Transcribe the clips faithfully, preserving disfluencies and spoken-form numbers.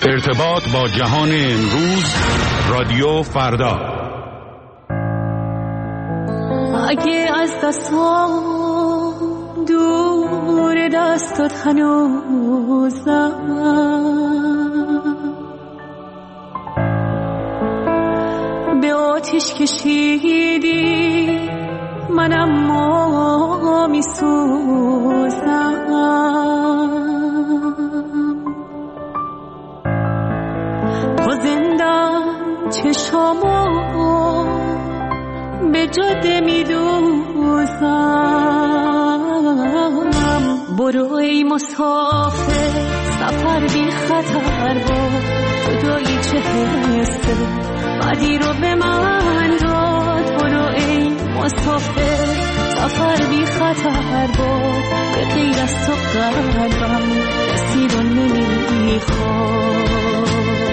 ارتباط با جهان امروز، رادیو فردا. اگه از دستام دور دستات هنوزم، به آتیش کشیدی من اما می سوزم. تا زندم چشامو به جاده می دوزم. برو ای مسافر، سفر بی خطر بود، جدایی چه حسه بدی رو به من داد. برو ای مسافر، سفر بی خطر بود، به غیر از تو قلبم کسی رو نمیخواد.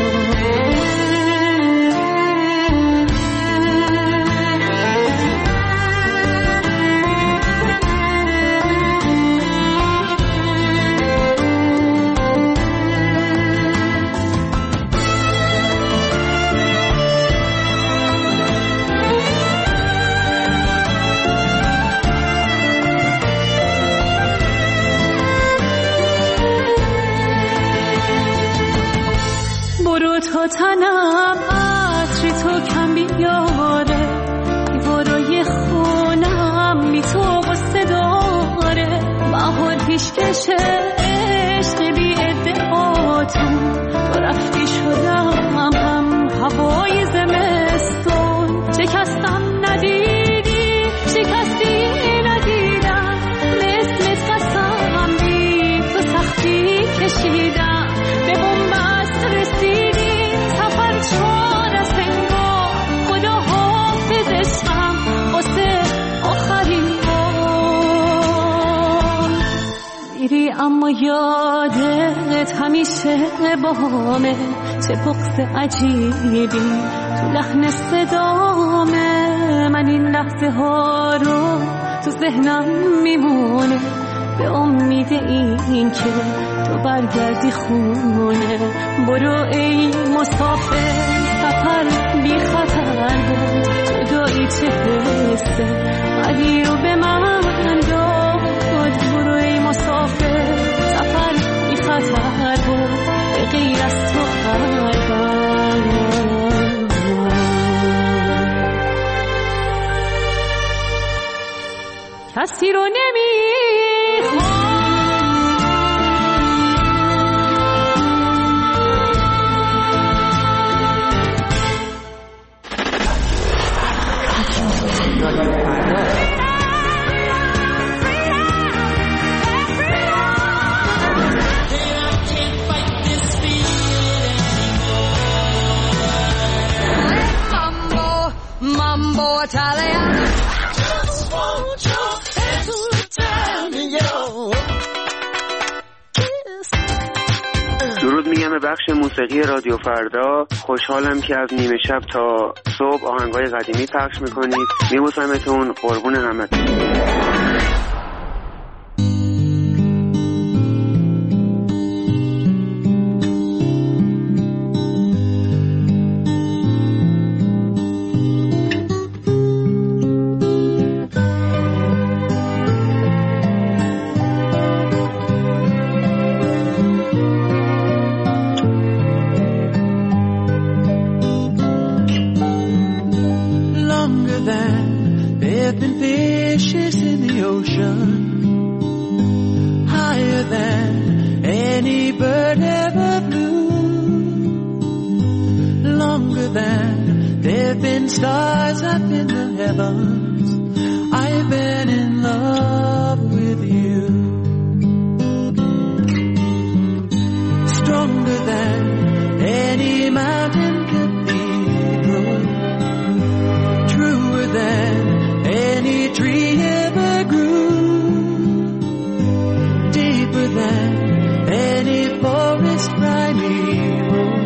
تا تنم عطر تو کم بیاره، دیوارای خونم بی تو غصه داره. بهار پیش کشه عشق بی ادعاتون، تو رفتی شدم هم هوای زمستون. شکستم ندیدی، شکستی ندیدم، به اسمت قسم بی تو سختی کشیدم. به بنبست رسیدی چار سنگا، خدا حافظشم واسه آخرین بار. میری اما یادت همیشه بامه، چه بغض عجیبی تو لحن صدامه. من این لحظه ها رو تو ذهنم میمونه، به امید این که تو برگردی خونه. برو ای مسافر، سفر بی خطر بود، جدایی چه حسه بدی رو به من داد. برو ای مسافر، سفر بی خطر بود، به غیر از تو قلبم کسی رو نمیخواد. درود میگم به بخش موسیقی رادیو فردا. خوشحالم که از نیمه شب تا صبح آهنگای قدیمی پخش میکنید. میبوسمتون، قربون همتون.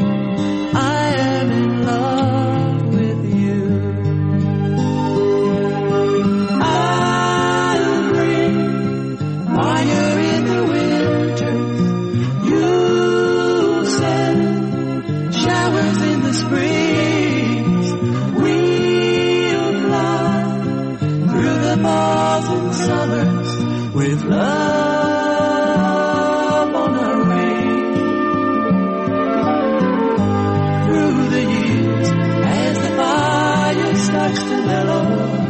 I am in love with you. love on our way. Through the years, as the fire starts to mellow,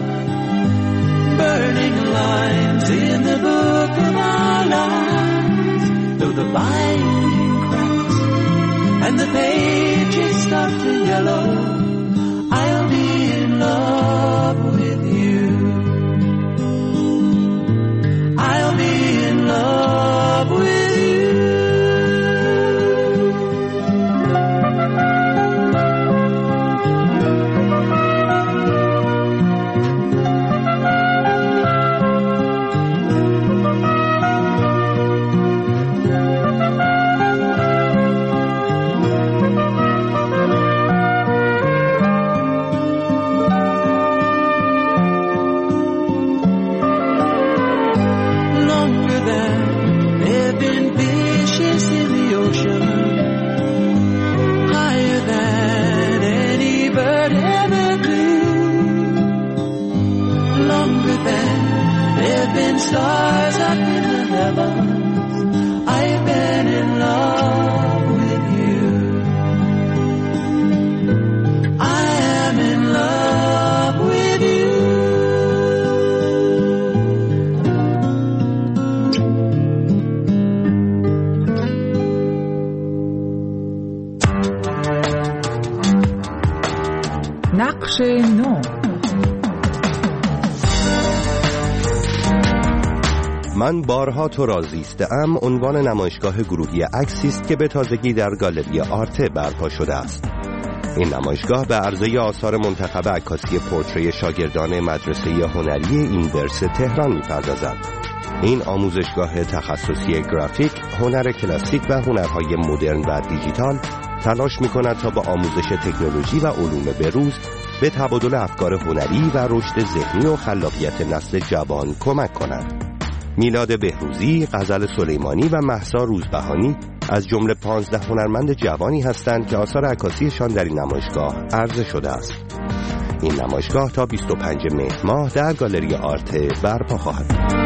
burning lines in the book of our lives, though the binding cracks and the pages start to yellow, I'll be in love with you. I'll be in love with you. Stars up in the heavens, I've been in love with you. I am in love with you. نقش نو. من بارها تو را زیسته‌ام عنوان نمایشگاه گروهی عکسی است که به تازگی در گالری آرته برپا شده است. این نمایشگاه به عرضه آثار منتخب عکاسی پورتری شاگردان مدرسه هنری اینورس تهران می‌پردازد. این آموزشگاه تخصصی گرافیک، هنر کلاسیک و هنرهای مدرن و دیجیتال تلاش می‌کند تا با آموزش تکنولوژی و علوم بروز به تبادل افکار هنری و رشد ذهنی و خلاقیت نسل جوان کمک کند. میلاد بهروزی، غزل سلیمانی و مهسا روزبهانی از جمله پانزده هنرمند جوانی هستند که آثار عکاسیشان در این نمایشگاه عرضه شده است. این نمایشگاه تا بیست و پنجم مهر ماه در گالری آرته برپا خواهد بود.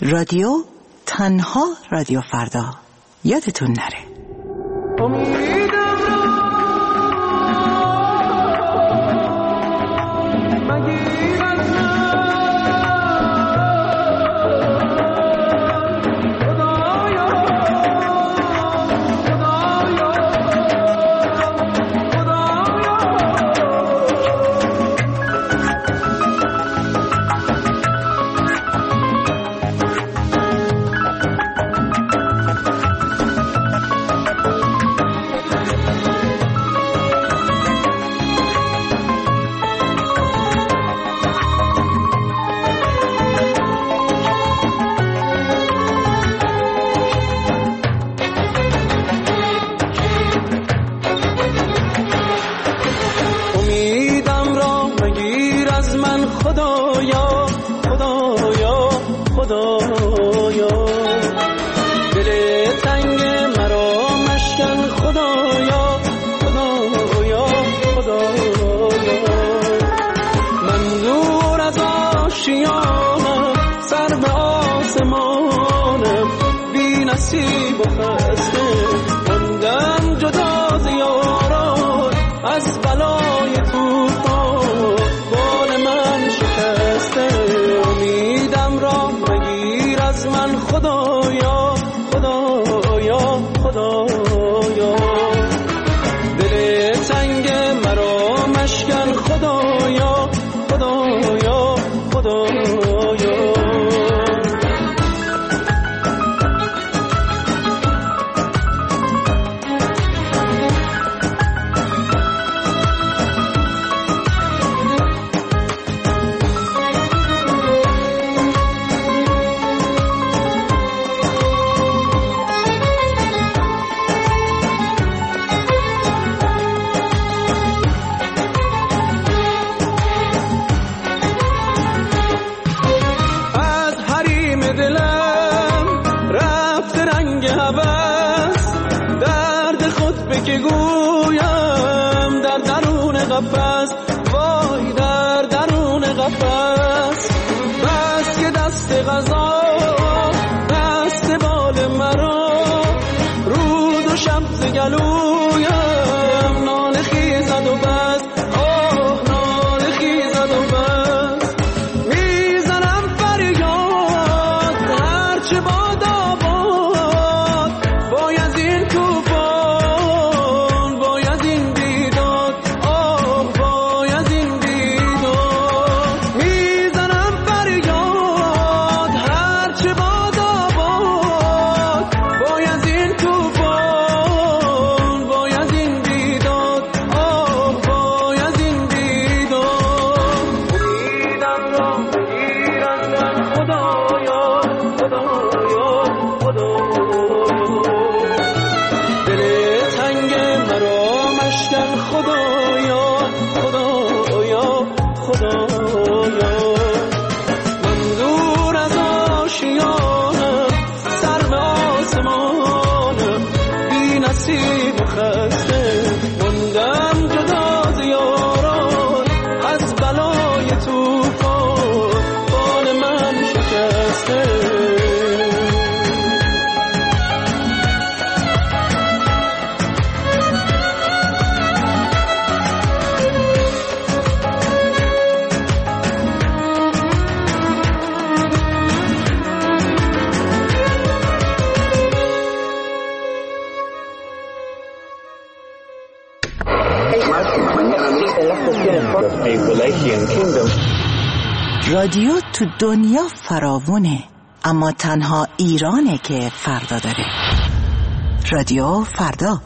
رادیو تنها رادیو فردا. یادتون نره. رادیو تو دنیا فراوونه، اما تنها ایرانه که فردا داره. رادیو فردا.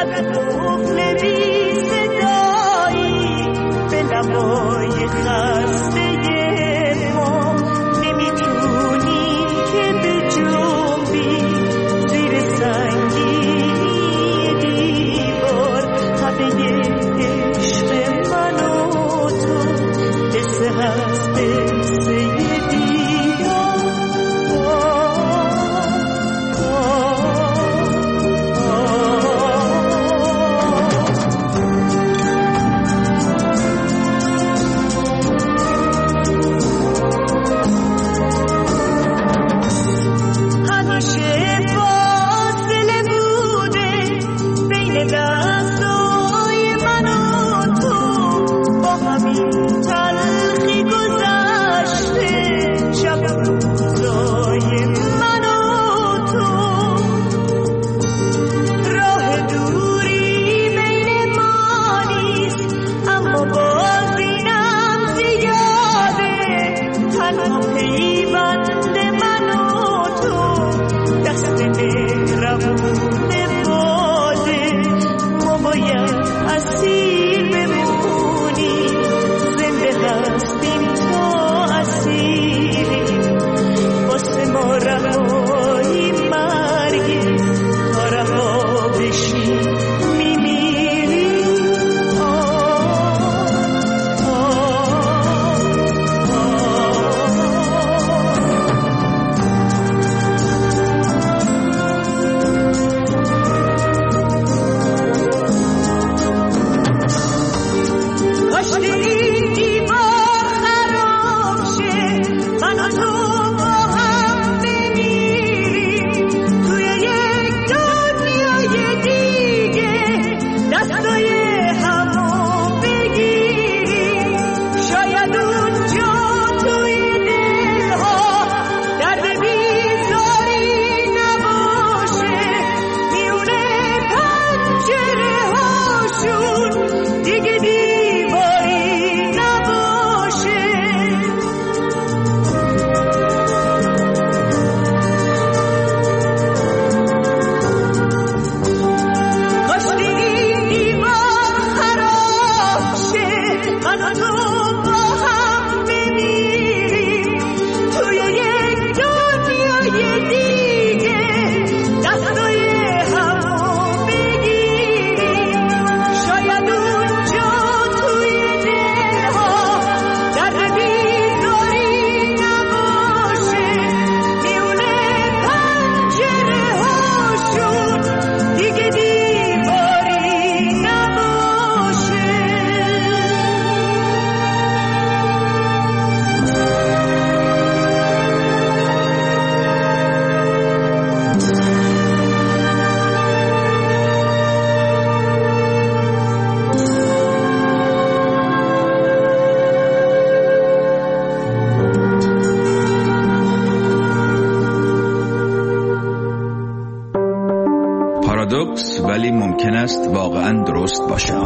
پارادوکس ولی ممکن است واقعا درست باشد.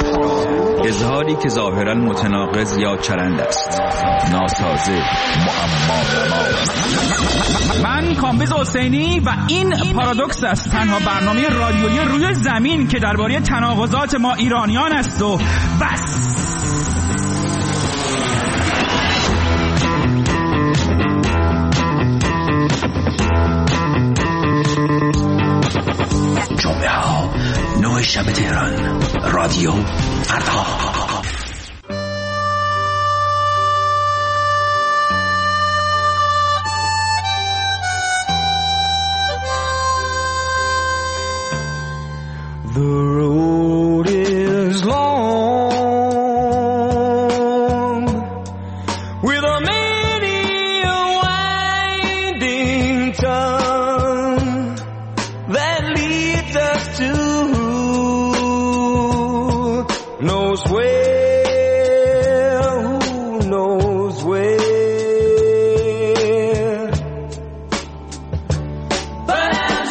اظهاری که ظاهرا متناقض یا چرند است، ناسازه، معما. من کامبیز حسینی و این پارادوکس است، تنها برنامه رادیویی روی زمین که درباره تناقضات ما ایرانیان است و بس. جمعه ها نه شب تهران، رادیو فردا. The road is long with a many winding tongue that leads us to who knows where, who knows where. But I'm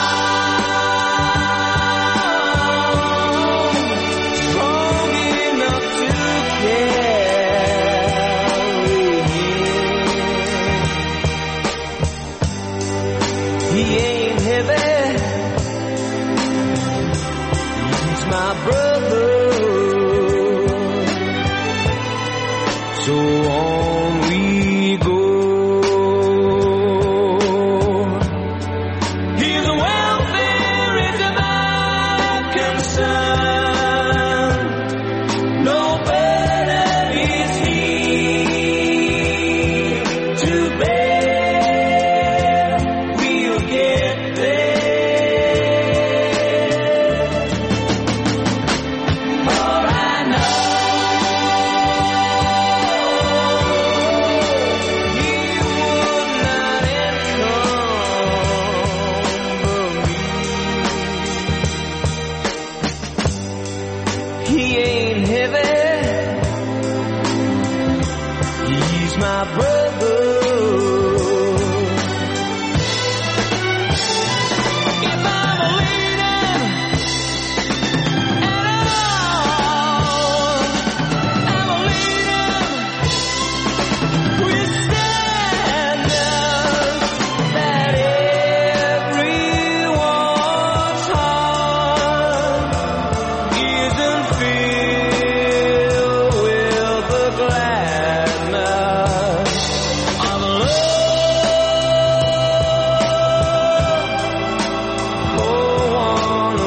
strong, strong enough to carry him. He ain't heavy, my brother. So on we go. His welfare is my concern. No burden is he to bear. We'll get there. For I know he would not encumber me. He ain't heavy. He's my brother. If I'm a leader at all, I'm a leader with standards that everyone's heart isn't filled with the gladness of love for one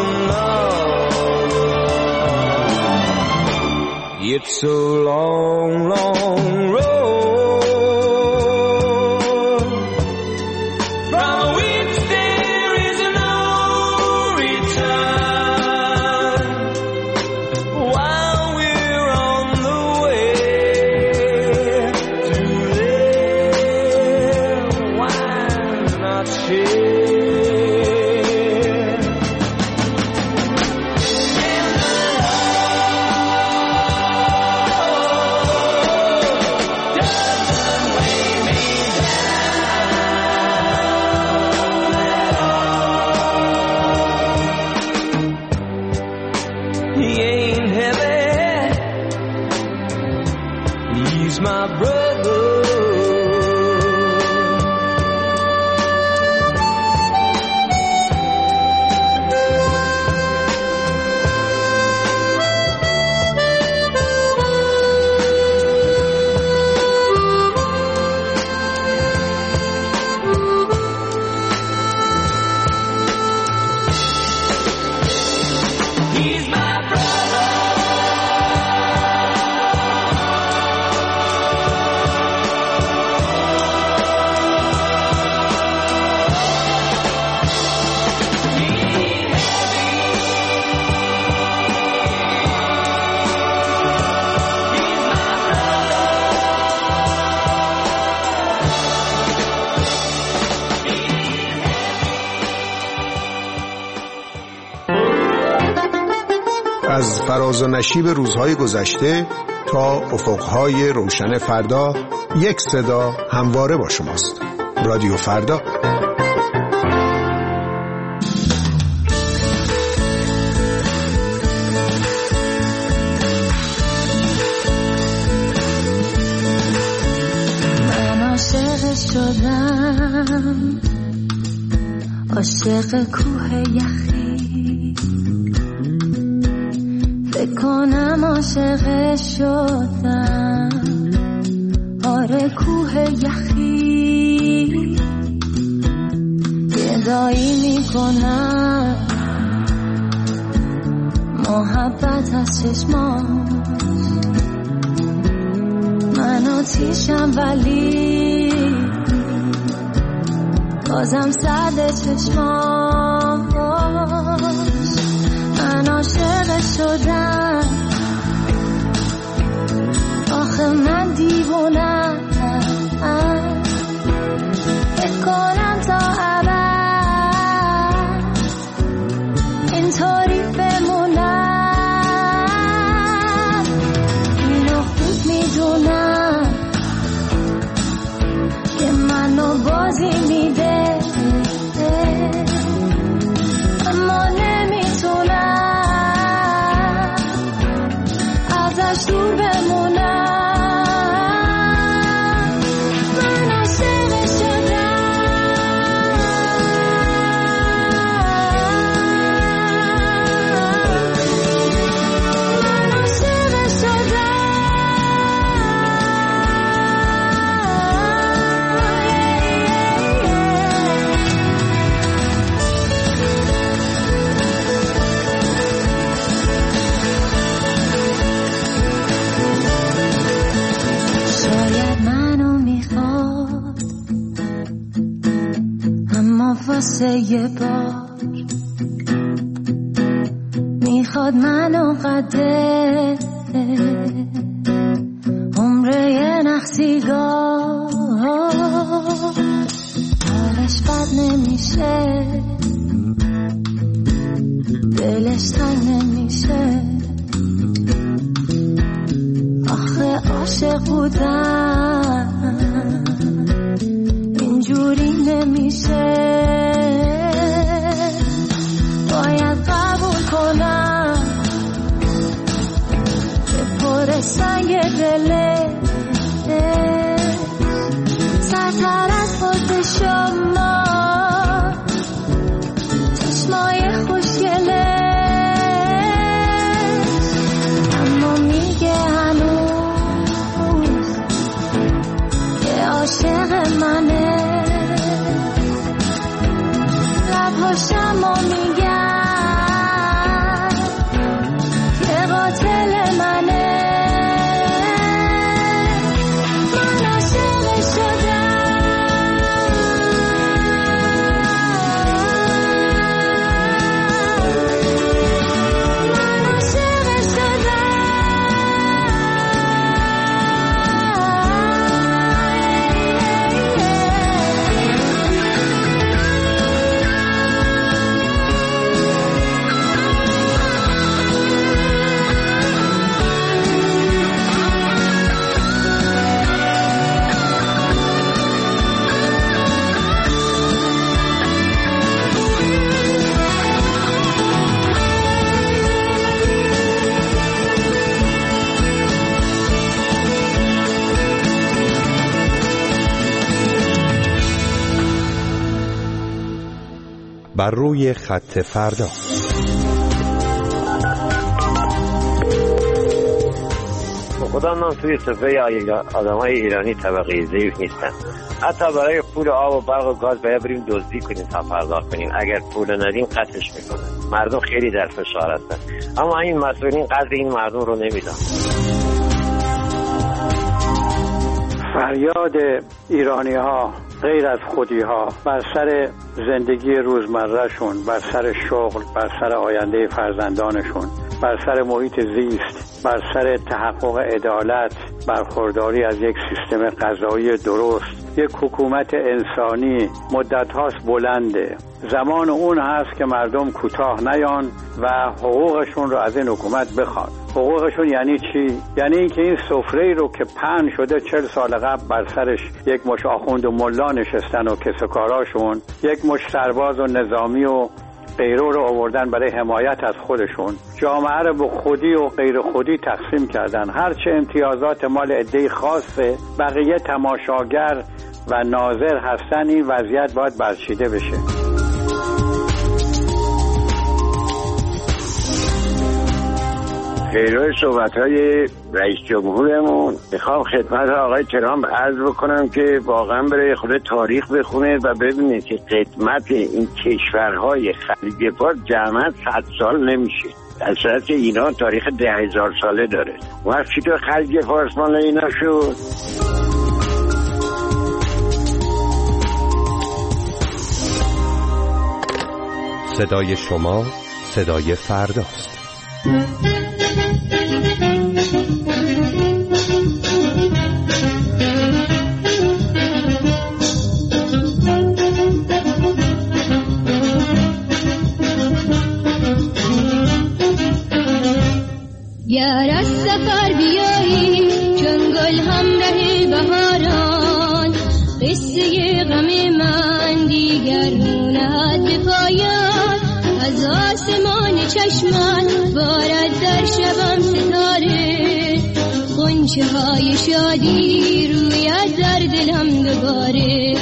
another. It's a long, long road from which there is no return. While we're on the way to live, why not share? And the love doesn't weigh me down. He ain't heavy. He's my brother. He's my brother. از فراز و نشیب روزهای گذشته تا افقهای روشن فردا، یک صدا همواره با شماست. رادیو فردا. من عاشق شدم، عاشق کوه یخی، فکر کنم عاشق شدم، آره کوه یخی، گدایی میکنم محبت از چشماش، من آتیشم ولی بازم سرد چشماش، من عاشق شدم، آخه من دیوونم، فکر کنم تا ابد اینطوری بمونم، اینو خوب میدونم که منو بازی میده، اما نمیتونم واسه یه بار میخواد منو قده عمره یه نخسیگاه حالش بد نمیشه دلش تنگ نمیشه آخه عاشق بودن اینجوری نمیشه باید قبول کنم که پر سنگ دله سرتر از خود شما چشمای خوشگله اما میگه هنوز که عاشق منه لبهاشم و میگن که قاتل منه من عاشق شدم بر روی خط فردا. خدا من توی صفحه آدمای ایرانی طبقه ضعیف نیستن. حتی برای پول آب و برق و گاز باید بریم دزدی کنیم تا پرداخت کنیم. اگر پول ندیم قطعش میکنن. مردم خیلی در فشار هستن، اما این مسئولین قدر این مردم رو نمیدن. فریاد ایرانی ها غیر از خودی ها بر سر زندگی روزمره شون، بر سر شغل، بر سر آینده فرزندانشون، بر سر محیط زیست، بر سر تحقق عدالت، برخورداری از یک سیستم قضایی درست، یک حکومت انسانی مدت هاست بلنده. زمان اون هست که مردم کوتاه نیان و حقوقشون رو از این حکومت بخوان. حقوقشون یعنی چی؟ یعنی اینکه این سفره‌ای رو که پهن شده چل سال قبل بر سرش یک مش آخوند و ملا نشستن و کسوکاراشون، یک مش سرباز و نظامی و غیره رو آوردن برای حمایت از خودشون، جامعه رو به خودی و غیر خودی تقسیم کردن. هرچه امتیازات مال عده‌ای خاصه، بقیه تماشاگر و ناظر هستن. این وضعیت باید برچیده بشه. پیرو صحبت‌های رئیس جمهورمون میخوام خدمت آقای ترامپ عرض بکنم که واقعا برای خود تاریخ بخونه و ببینه که خدمت این کشورهای خلیج فارس جمعاً صد سال نمیشه، در صورتی که ایران تاریخ ده هزار ساله داره. وقت چطور خلیج فارس مال اینا شد؟ صدای شما صدای فرداست. گر از سفر بیایی چون گل همراه بهاران، قصه غم من دیگر نهد به پایان. از آسمان چشمت بارد در شبم ستاره، غنچه های شادی روید در دلم دوباره.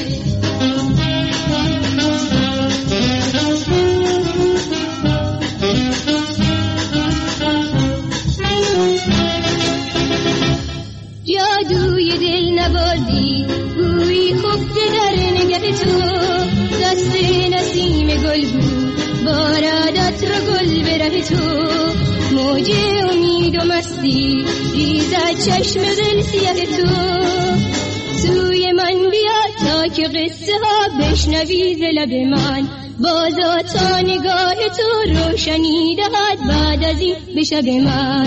جادوی دل نبردی گویی خفته در نگه تو، دست نسیم گل بود بارادت را گل به ره تو. موج امید و مستی ریزد چشم دل سیاه تو. سوی من بیا تا که قصه ها بشنوی ز لب من، بازا تا نگاه تو روشنی دهد بعد از این به شب من.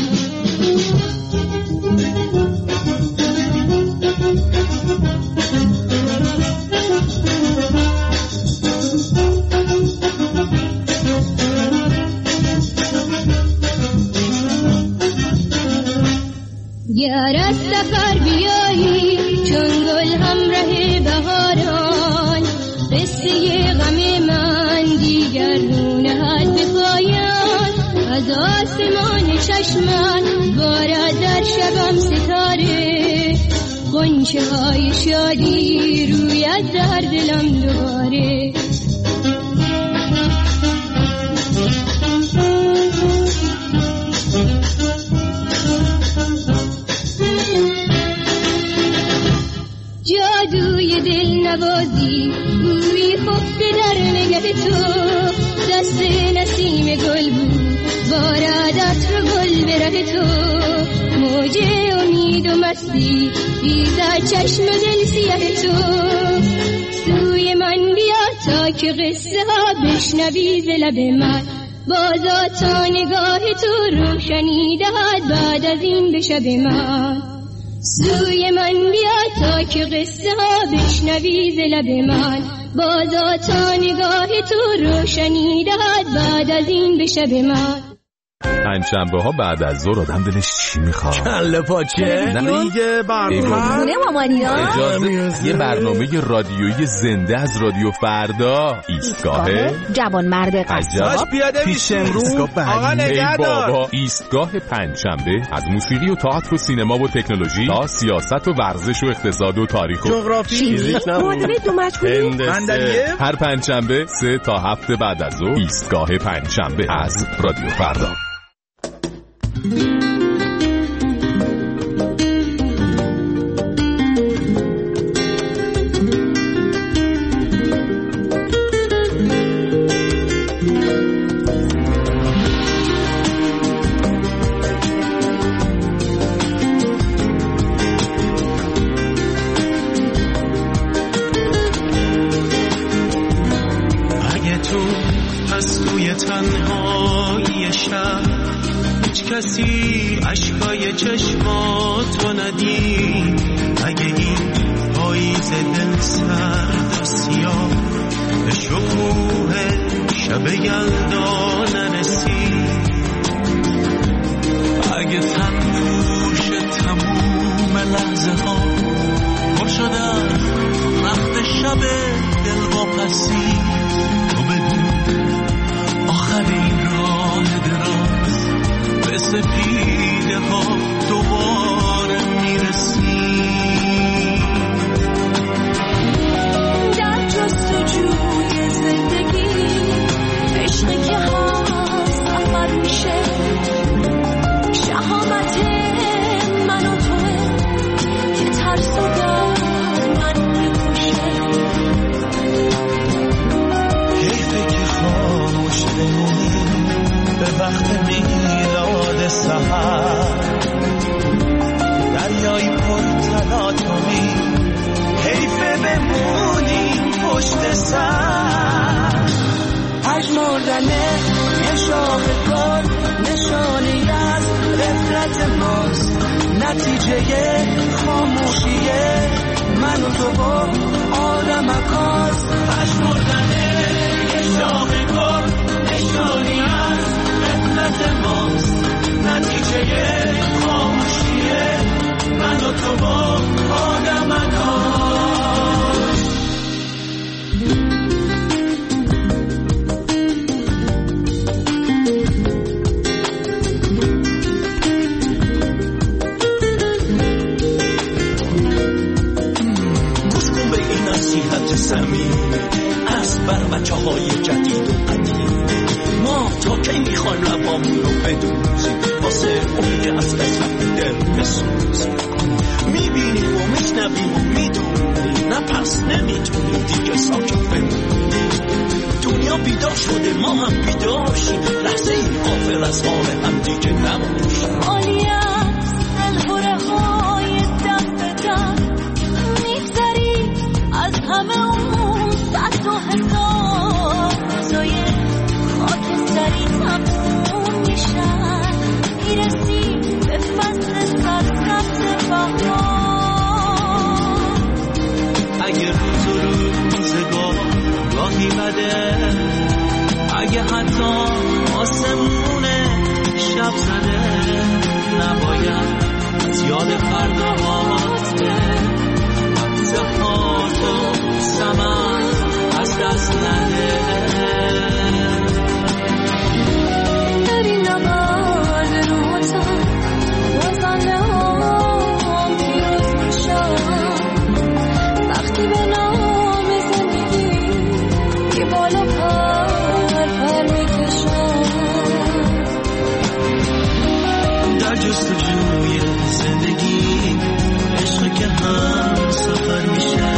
گر از سفر بیایی چون گل همراه بهاران، قصه غم من دیگر رو نهد به پایان. از آسمان چشمم بارد در شبم ستاره، غنچه های شادی روید در دلم دوباره. جادوی دل نوازی بوی خفته در نگه تو، دست نسیم گل بود بارد عطر گل به ره تو. موج امید و مستی ریزد چشم دل سیاه تو. سوی من بیا تا که قصه ها بشنوی ز لب من، بازا تا نگاه تو روشنی دهد بعد از این به شب من. سوی من بیا تا که قصه ها بشنوی ز لب من، بازا تا نگاه تو روشنی دهد بعد از این به شب من. پنجشنبه ها بعد از ظهر آدم دلش چی میخواد؟ کله پاچه دیگه برنامه خونه مامانیان. اجازه یه برنامه رادیویی زنده از رادیو فردا. ایستگاه جوان مرد قصاب پیش امرو آقا نگهدار. بابا ایستگاه پنجشنبه از موسیقی و تئاتر و سینما و تکنولوژی تا سیاست و ورزش و اقتصاد و تاریخ و جغرافی معادله دو مجهولی هر پنجشنبه سه تا هفت بعد از ظهر. ایستگاه پنجشنبه از رادیو فردا. اگه تو پس توی تنهایی شب کسی عشقای چشماتو ندید، اگه این پاییز دل سرد و سیاه به شکوه شب یلدا نرسید، اگه تن پوش تموم لحظه ها پر شده رخت شب دل واپسی، تو بدون آخر این راه دراز به سپیده ها دوباره میرسی. در جستجوی زندگی عشقی که هست سفر میشه، شهامت من و توه که ترس و دار من میکشه. حیفه که خاموش بمونی به وقت میلاد سحر، دریای پر تلاطمی حیفه بمونی پشت سر. پژمردنه یه شاخ گل نشانی از غفلت ماست، نتیجه خاموشیه من و تو با آدم اکاست. پژمردنه یه شاخ گل نشانی از غفلت ماست، نتیجه خاموشیه من و تو با آدم اکاست. گوش کن به این نصیحت صمیمی از بر بچه های جدید و قدیم، ما تا کی میخوان لبامون رو بدوزیم واسه اون که از قسمت دل بسوزیم. میبینیم و میشنویم و میدونیم، نه پس نمیتونیم دیگه ساکت بمونیم. دنیا بیدار شده ما هم بیدار شیم، لحظه این غافل از حال هم دیگه نباشیم. عالی است دلهره های دم به دم، میگذری از همه اون صد و هزار جستجوی زندگی عشق که هم سفر میشه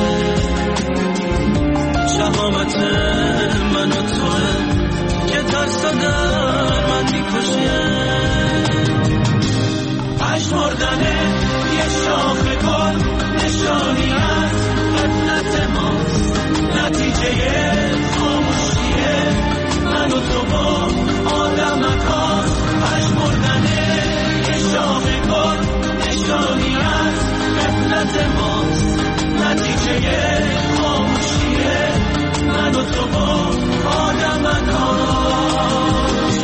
شهامت من و توه که ترس در من میکشه عشق مردنه یه شاخ گل نشانی از قدرت ماست نتیجه خاموشیه من و تو با آدمک هاست عشق مردنه یه شاخ گل نشانی از قدرت ماست نتیجه خاموشیه من و تو با آدمک هاست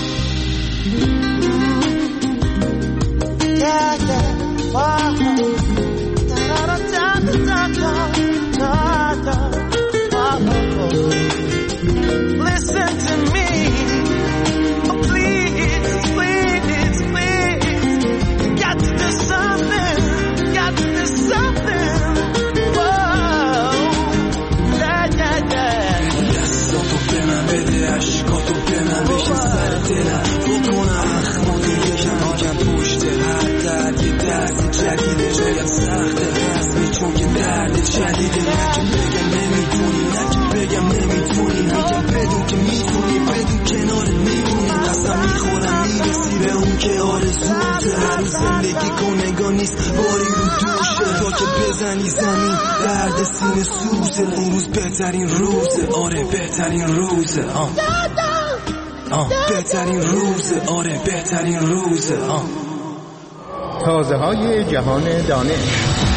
Yeah, yeah, oh, da da da da da da da da. Listen to me, oh, please, please, please. Got to do something, got to do something. Whoa, yeah, yeah, yeah. دستاتو به من بده عشقاتو به من بشه سر دلم بکنه اخماتو یکم یکم پشت هر درد یه درد جدیده جایم سخته رسمی چون که درد جدیده نکه بگم نمیدونی نکه بگم نمیتونی میگم بدون که میتونی بدون کنار میمونی قسم میخورم میرسی به اون که آرزوته هر روز زندگی کنگاه نیست باری رو دوشه تا که بزنی زمین درد سینه سوزه اون روز بهترین روزه آره بهترین روزه آه آه بهترین روزه آره بهترین روزه آه تازه های جهان دانش.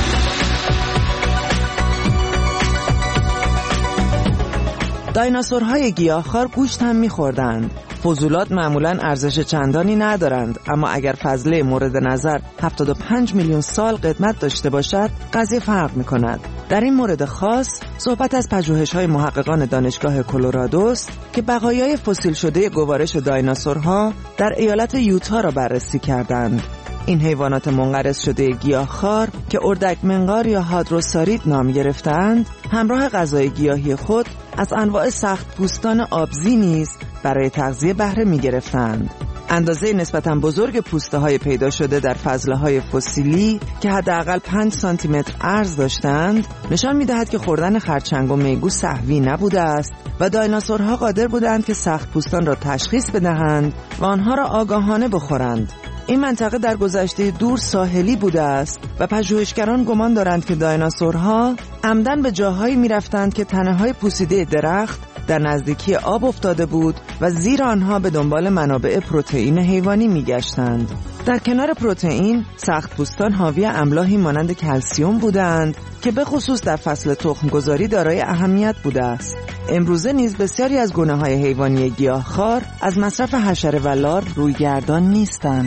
دایناسورهای گیاهخوار گوشت هم می‌خوردند. فضولات معمولاً ارزش چندانی ندارند، اما اگر فضله مورد نظر هفتاد و پنج میلیون سال قدمت داشته باشد، قضیه فرق می‌کند. در این مورد خاص صحبت از پژوهش‌های محققان دانشگاه کلرادوست که بقایای فسیل شده گوارش دایناسورها در ایالت یوتا را بررسی کردند. این حیوانات منقرض شده گیاهخوار که اردک منقار یا هادروسارید نام گرفتند، همراه غذای گیاهی خود از انواع سخت پوستان آبزی نیز برای تغذیه بهره می گرفتند. اندازه نسبتاً بزرگ پوسته های پیدا شده در فضله های فسیلی که حداقل پنج سانتی متر عرض داشتند نشان می دهد که خوردن خرچنگ و میگو سهوی نبوده است و دایناسورها قادر بودند که سخت پوستان را تشخیص بدهند و آنها را آگاهانه بخورند. این منطقه در گذشته دور ساحلی بوده است و پژوهشگران گمان دارند که دایناسورها عمدن به جاهایی می رفتند که تنه‌های پوسیده درخت در نزدیکی آب افتاده بود و زیر آنها به دنبال منابع پروتئین حیوانی می گشتند. در کنار پروتئین، سخت پوستان حاوی املاحی مانند کلسیم بودند که به خصوص در فصل تخمگذاری دارای اهمیت بوده است. امروزه نیز بسیاری از گونه‌های حیوانی گیاهخوار از مصرف حشره و لار رویگردان نیستند.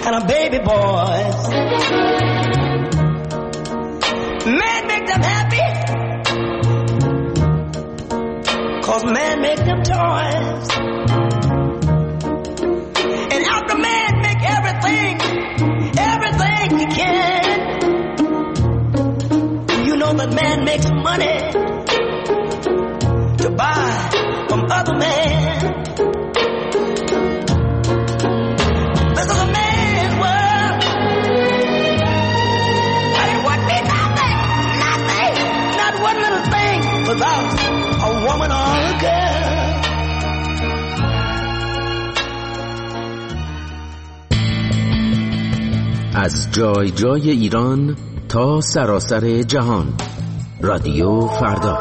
and our baby boys. Man make them happy, 'cause man make them toys. And after man make everything, everything he can, you know that man makes money to buy from other men. This is a man's world, and it would be nothing, nothing, not one little thing without a woman or a girl. از جای جای ایران تا سراسر جهان، رادیو فردا.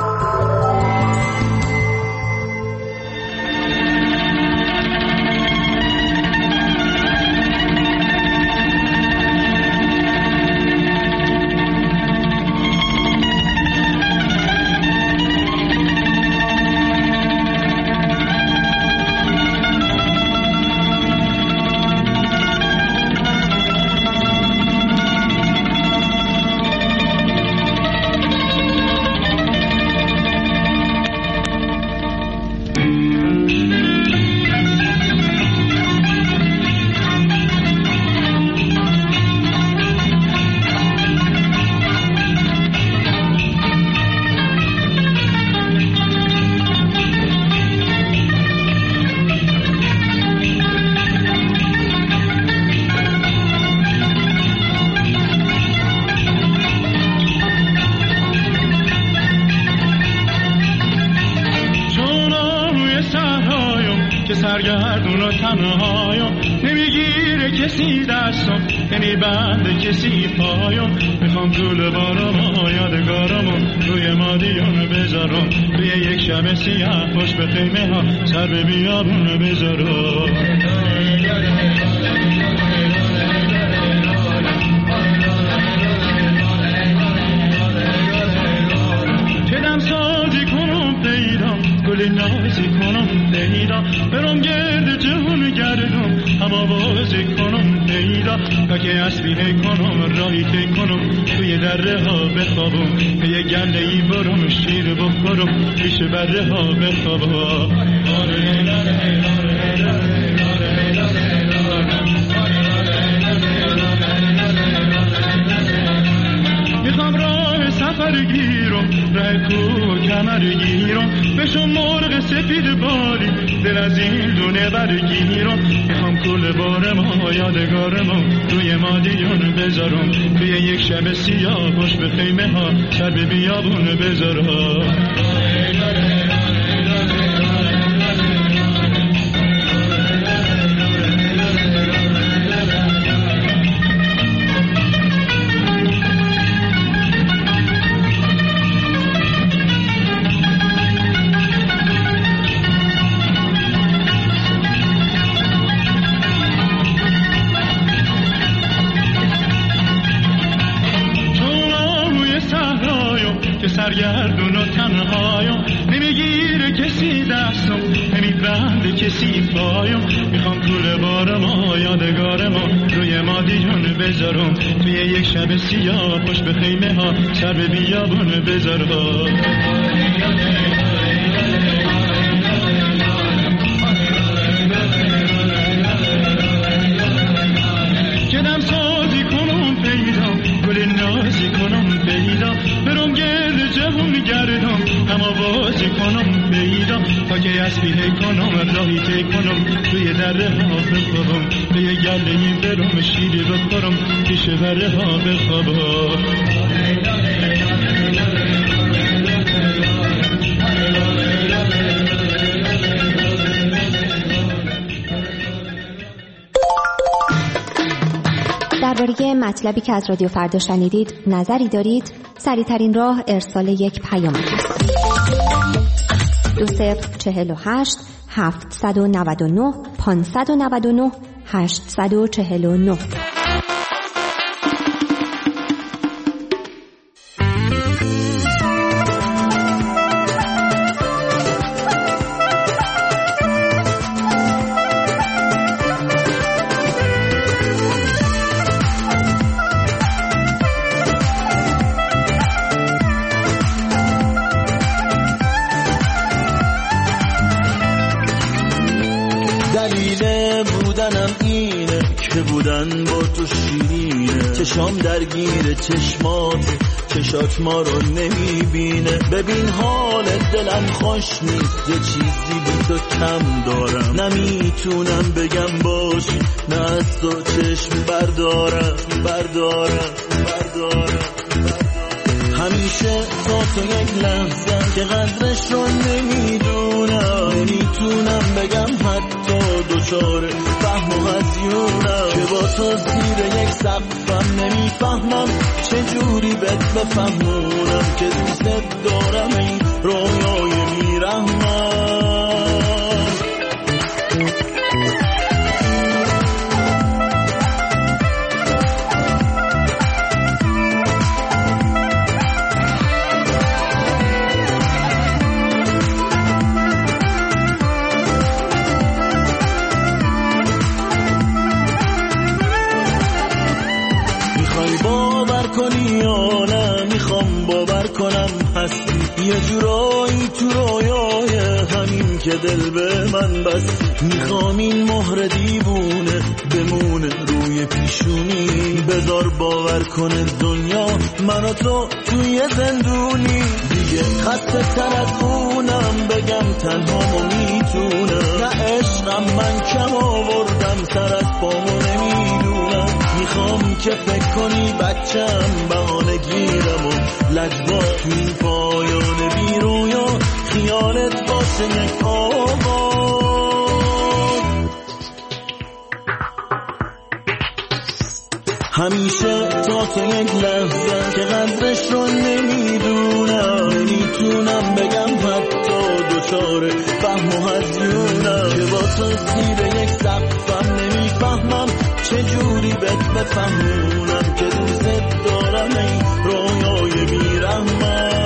سرگردون و تنهایم، نمیگیره کسی دستم، یعنی بند کسی پایم. میخوام طول بارم یادگارم روی مادیون بذارم، توی یک شب سیاه خوش به خیمه ها سر به بیابون بذارم. چدم سازی کنم پیدا، گل نازی کنم پیدا، برم گرد جهون گردم، هوا بازی کنم پیدا، تا که اسبیه کنم راهی تی کنم، توی دره ها بخوابم، به یه گله ای برم شیر بخورم، پیش بره ها بخوابم. میخوام راه سفر گیرم، راه کو کمر گیرم، بشم مرغ سفید بالی، دل از این دونه برگیرم. میخوام کل بارم یادگارم روی مادیون بذارم، توی یک شب سیاه خوش به خیمه ها سر به بیابون بذارم. سرگردون و تنهایم، نمیگیره کسی دستم، نمیبنده کسی پایم. میخوام طول بارم یادگارم روی مادیون بذارم، توی یک شب سیاه خوش به خیمه ها سر به بیابون بذارم. کدم سازی کنم پیدا، گل نازی کنم پیدا، برم گرد جهون گردم، اما بازی کنم پیدا، تا که اسبیه کنم راهی تی کنم، توی دره ها بخوابم، به یه گله این برم شیری بخورم، پیش بره ها بخوابم. درباره مطلبی که از رادیو فردا شنیدید نظری دارید؟ سریع‌ترین راه ارسال یک پیام است. دو صفر چهل و هشت هفتصد و نود و نه پانصد و نود و نه هشتصد و چهل و نه. بودنم اینه که بودن با تو شیرینه. چشام درگیر چشمات، چشات ما رو نمیبینه. ببین حال دلم خوش نیست، یه چیزی بی تو کم دارم. نمیتونم بگم باش، نه از تو چشم بردارم بردارم بردارم. همیشه با تو یک لحظه که قدرش رو نمیدونم. نمیتونم بگم حتی دوچاره فهم و هزیونم که با تو زیر یک سقفم. نمیفهمم چجوری بهت بفهمونم که دوست دارم این رویای میرحمم. یه جورایی تو رویای همین که دل به من بستی. میخوام این مهر دیوونه بمونه روی پیشونی. بذار باور کنه دنیا من و تو توی زندونی. دیگه خسته تر از اونم بگم تنها میتونم. نه عشقم من کم آوردم سر از پامو نمیدونم. میخوام که فکر کنی بچم بهانه گیرم و لجبا تو این پایان بی رویا خیالت باشه یک آواز. همیشه تا تو یک لحظه که قدرش رو نمیدونم. نمیتونم بگم حتی دوچاره فهم و هزیونم که با تو زیر یک سقفم. نمیفهمم چجوری بهت بفهمونم که دوست دارم این رویای بیرحمم.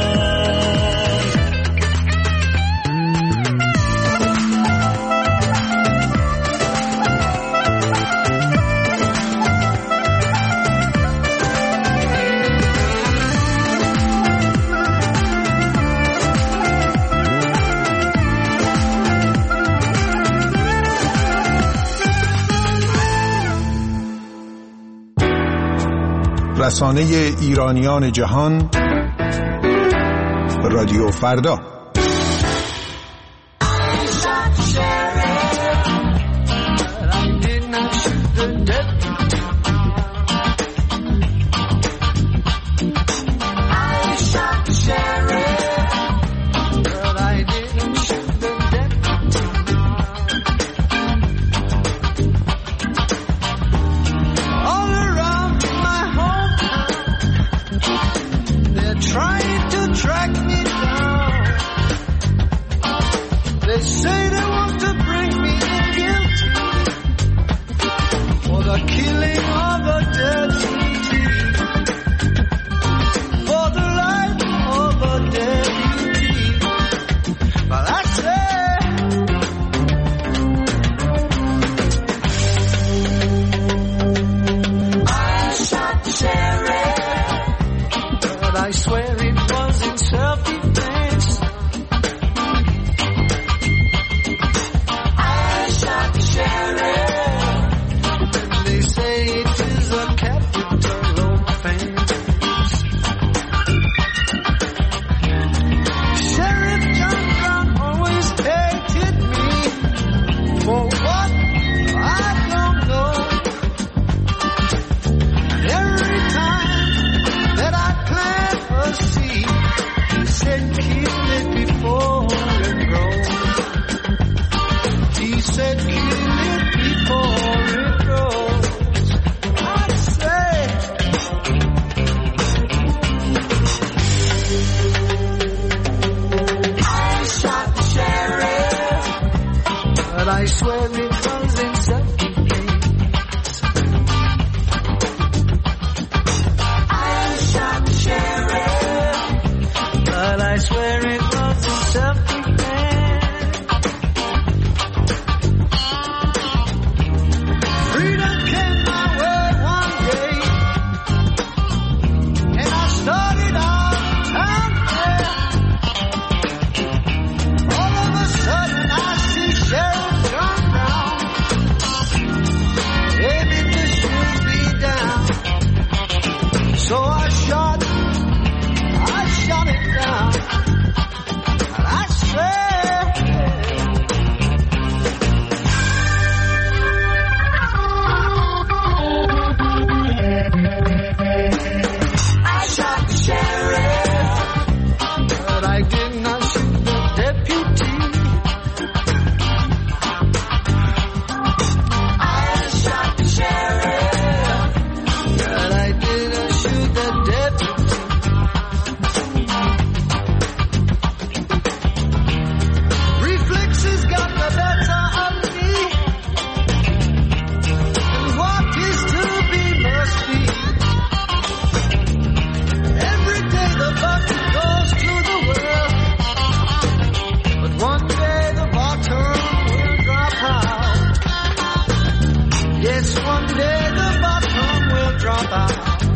رسانه ایرانیان جهان، رادیو فردا. They say it's nota